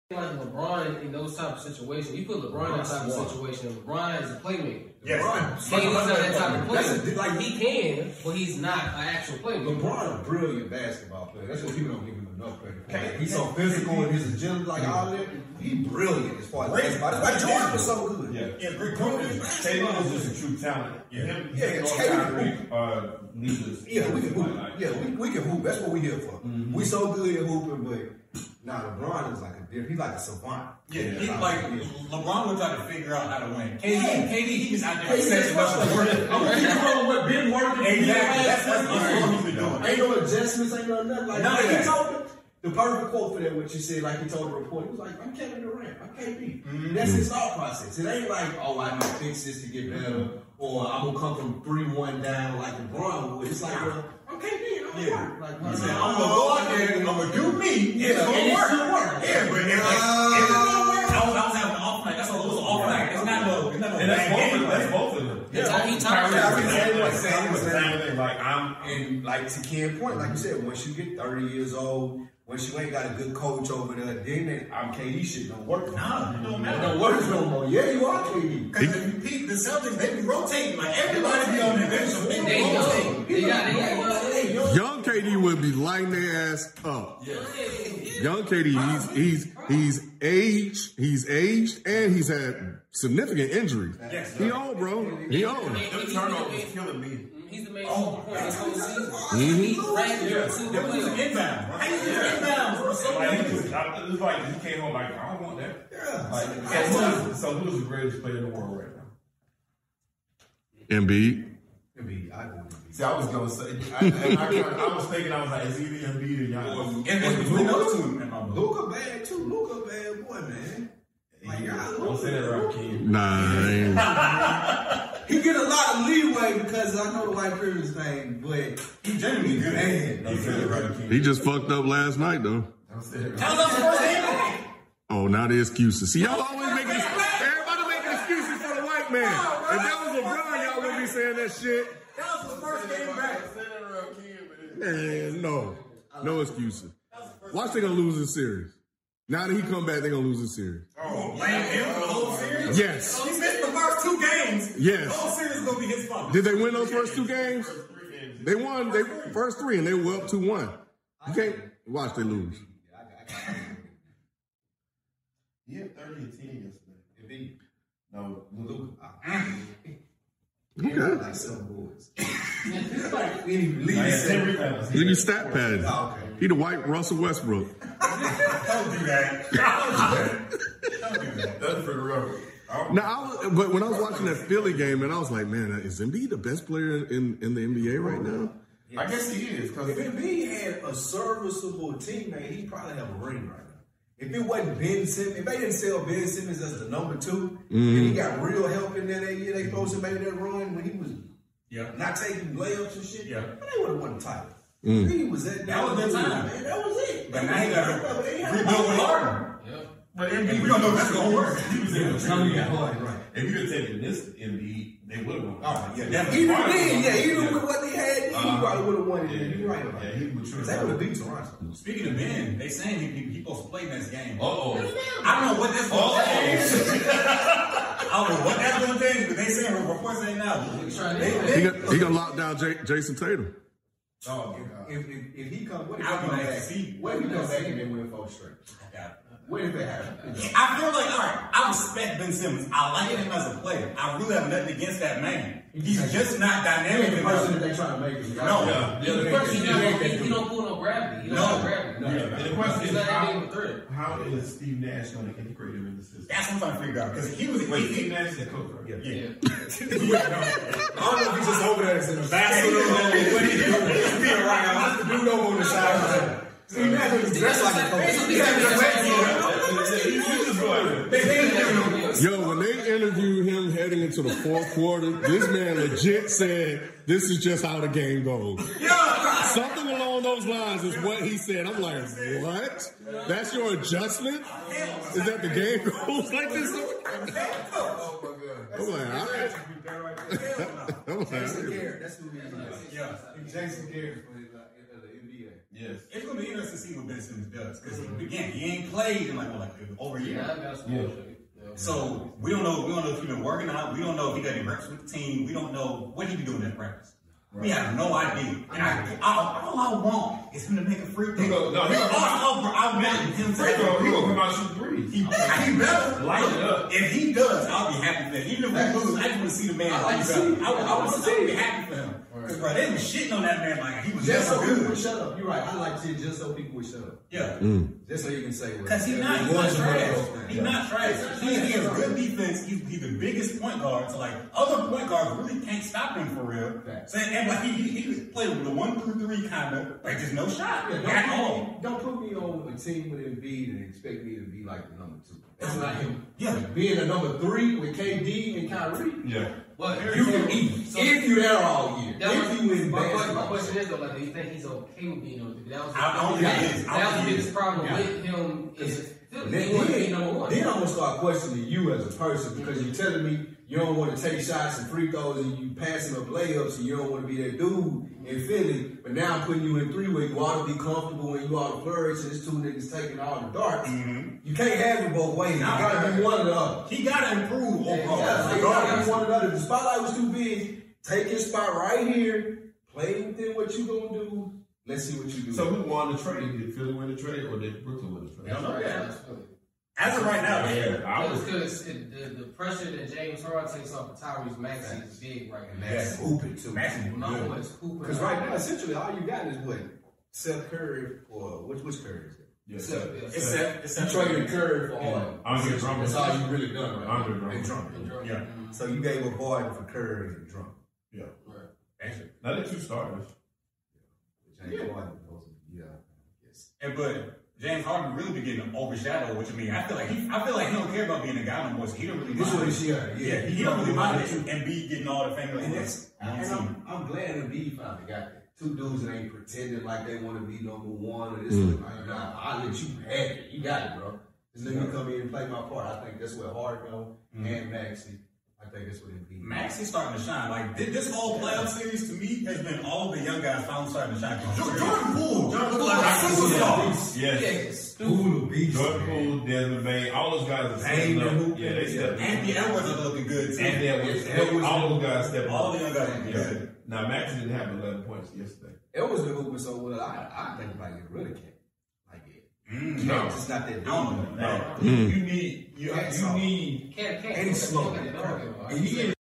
like LeBron in those type of situations. You put LeBron in that type of situation, and LeBron is a playmaker. Yes. LeBron's not that type of player. Like he can, but he's not an actual playmaker. LeBron a brilliant basketball player. That's what people don't give him enough credit for. He's so physical and his agility, like all that. He's brilliant as far as basketball. That's why Jordan was so good. Yeah, great. KD was just a true talent. Leaders. Yeah, we can hoop. Yeah, we can hoop. That's what we here for. We so good at hooping, but LeBron is like a different. He's like a savant. Yeah, he's like LeBron would try to figure out how to win. KD, he was out there setting up work. I'm what Ben working. Exactly. That's what he's doing. Ain't no adjustments. Ain't no nothing like that. He told him the perfect quote for that. What you said, like he told the reporter, he was like, "I'm Kevin Durant. I'm KD." That's his thought process. It ain't like, "Oh, I need to fix this to get better," or "I'm gonna come from 3-1 down like LeBron would." It's like, "Well, I'm KD. I'm gonna work." Like, I'm gonna go out there and I'm gonna do me. It's gonna work. Yeah, but if I was having an off night. That's what it was an off night. It's not no. And that's both of them. And like to Ken's point, like you said, once you get 30 years old, once you ain't got a good coach over there, then KD shit don't work. Nah, it don't matter. It don't work no more. Yeah, you are KD. Because if you peep the Celtics, they be rotating. Like everybody be on their bench. So they be rotating. Young KD would be lighting their ass up. Yeah. Young KD, he's aged, and he's had significant injuries. Yes, he old, bro. He old. The turnover is killing me. He's the main focal point this whole season. He's ranked inbound. How you inbound? It's like he came home like, I don't want that. Yeah. So who's the greatest player in the world right now? Embiid. See, I was gonna say, I was thinking, I was like, is either Embiid or Giannis? And between those two, Luka bad too. Luka bad boy, man. Like, don't say that around King. Nah. He get a lot of leeway because I know the white privilege thing, but he genuinely good. Man, Don't say that around King. He just fucked up last night, though. Don't say that That was the first game. Oh, now the excuses. See, y'all always making everybody making excuses for the white man. If that was LeBron, y'all wouldn't be saying that shit. That was the first game back. Man, no excuses. Watch, they gonna lose this series. Now that he come back, they gonna lose this series. Oh, blame him for the whole series? Yes. So he missed the first 2 games. Yes. The whole series is gonna be his fault. Did they win those first 2 games? They won. They first 3, and they were up 2-1. You can't watch they lose. He had 30 and 10 yesterday. No, Luka. Okay. like some boys. He be stat padding. He the white Russell Westbrook. Don't do that. Don't do that. That's for the rubber. But when I was watching that Philly game, and I was like, man, is Embiid the best player in the NBA right now? I guess he is. If Embiid had a serviceable teammate, he'd probably have a ring right now. If it wasn't Ben Simmons, if they didn't sell Ben Simmons as the number 2, and he got real help in there that year, they supposed to make that run when he was not taking layups and shit, but they would have won the title. He was that was the time. Man, that was it. But now he got to rebuild with Harden. But Embiid, we don't know if that's going to work. He was in the tournament. Right. If you had taken this Embiid, they would have won. Oh, yeah. Even with what they had, he probably would have won it. You're right about that. He would have beat Toronto. Speaking of Ben, they saying he's supposed to play next game. Uh-oh. I don't know what that's going to change. I don't know what that's going to change, but they saying reports ain't now. He gonna lock down Jason Tatum. Oh, if he comes, what if he comes back? What if he comes back and then win 4 straight? What if it happens? I feel like, all right, I respect Ben Simmons. I like him as a player. I really have nothing against that man. He's just not dynamic. The person that they trying to make is the question is, he don't pull no gravity. He don't have gravity. And the question He's is, not that big of a threat. how is Steve Nash going to integrate him in the system? That's what I'm trying to figure out. Because he was Steve Nash is the coach, right? Yeah. I don't know if he's just over there as an ambassador or what he's doing. He's being right now. What's the dude over on the side? Steve Nash is dressed like a coach. Yo, when they interviewed him heading into the 4th quarter, this man legit said, this is just how the game goes. Something along those lines is what he said. I'm like, what? That's your adjustment? Is that the game goes like this? I'm like, all right. Jason Garrett, that's who he is. Jason Garrett for the NBA. Yes. It's going to be interesting to see what Ben Simmons does. Because, again, he ain't played in like over a year. So we don't know if he's been working out. We don't know if he got any reps with the team. We don't know what he be doing in practice. Right. We have no idea. And all I want is him to make a free throw. I want him to come out shoot threes. He better light it up. If he does, I'll be happy for him. Even if we lose, I just want to see the man. I want to be happy for him. Because bro, they was shitting on that man like he was just so good. People would shut up. You're right. I like to see it just so people would shut up. Yeah. Just so you can say, because he's not trash. He's not trash. He has good defense. He's the biggest point guard. So like other point guards really can't stop him for real. So, and like he played with the 1-2-3 kind of like there's no shot at all. Don't put me on a team with Embiid and expect me to be like the number 2. That's not him. Yeah. Being the number 3 with KD and Kyrie. Yeah. Well, you can eat if you're there all year. If you in my question is though, like, do you think he's okay with being number 3? That was the biggest problem with him. Is he want to be number 1? Then I'm gonna start questioning you as a person because you're telling me you don't want to take shots and free throws and you passing up layups and you don't want to be that dude in Philly. But now I'm putting you in 3 where you ought to be comfortable and you ought to flourish. And there's 2 niggas taking all the darts. You can't have it both ways. You gotta be one or the other. He gotta improve overall. Yeah, you gotta be one or the other. If the spotlight was too big, take your spot right here. Play within what you gonna do. Let's see what you do. So who won the trade? Did Philly win the trade or did Brooklyn win the trade? I don't know. As of right now, because the pressure that James Harden takes off of Tyrese Maxey is big right now. That's hooping too. Because right now, essentially, all you got is what? Seth Curry or which Curry is it? Yeah, Seth. You traded Curry for Harden. Andre Drummond. That's all you really done, right? Andre Drummond. Yeah. So you gave up Harden for Curry and Drummond. Yeah. Right. Actually, now they're 2 starters. James Harden, yes. But James Harden really be getting overshadowed, which I mean, I feel like he don't care about being a guy no more. So he don't really mind. He don't really mind Embiid getting all the fingers. And I'm glad Embiid finally got that. 2 dudes that ain't pretending like they want to be number 1 or this. Like, nah, I'll let you have it. You got it, bro. Just let me come in and play my part. I think that's where Harden go and Maxey. I think that's what Embiid. Maxey's starting to shine. Like this whole playoff series to me has been all the young guys finally starting to shine. Jordan Poole like a superstar. Yes. Jordan Poole, Desmond Bain, all those guys are stepping up. Yeah, they stepped up. Anthony Edwards are looking good too. Anthony Edwards, all those guys stepped up. All the young guys are good. Now Maxey didn't have 11 points yesterday. Edwards been hooping so well. I think like it really can't. Like it. No, it's not that. No. You need. And he's slow.